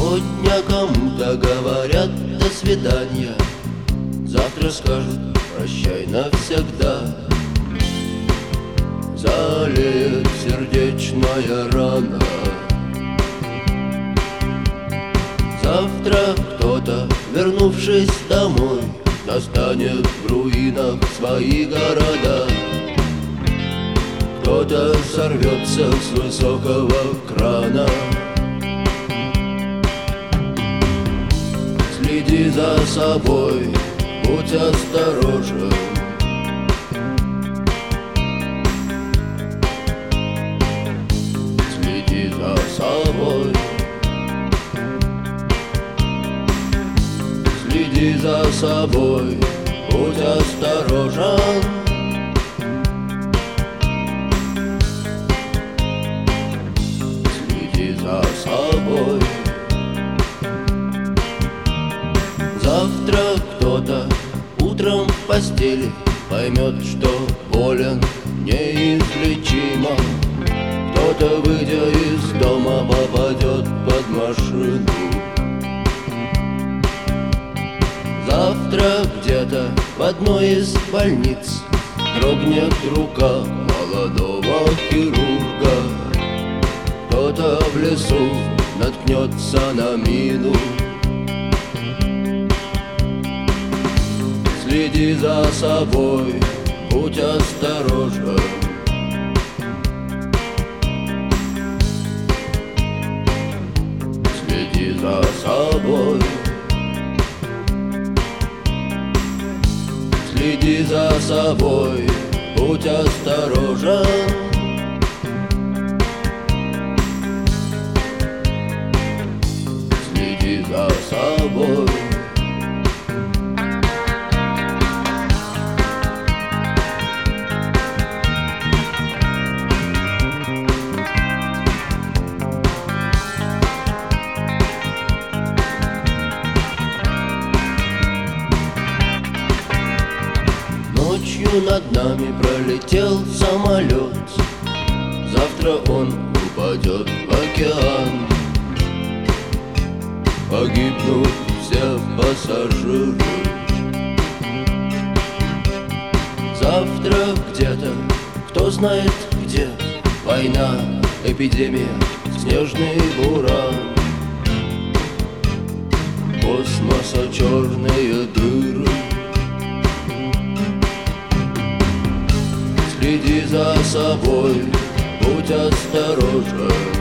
Сегодня кому-то говорят до свидания, завтра скажут прощай навсегда. Залеет сердечная рана. Завтра кто-то, вернувшись домой, достанет в руинах свои города. Кто-то сорвется с высокого крана. Следи за собой, будь осторожен. Следи за собой. Следи за собой, будь осторожен. Следи за собой. Завтра кто-то утром в постели поймет, что болен неизлечимо. Кто-то, выйдя из дома, попадет под машину. Завтра где-то в одной из больниц дрогнет рука молодого хирурга. Кто-то в лесу наткнется на мину. Следи за собой, будь осторожен. Следи за собой. Следи за собой, будь осторожен. Следи за собой. Ночью над нами пролетел самолет. Завтра он упадет в океан. Погибнут все пассажиры. Завтра где-то, кто знает где, война, эпидемия, снежный буран. Космоса черные дыры. Следи за собой, будь осторожен.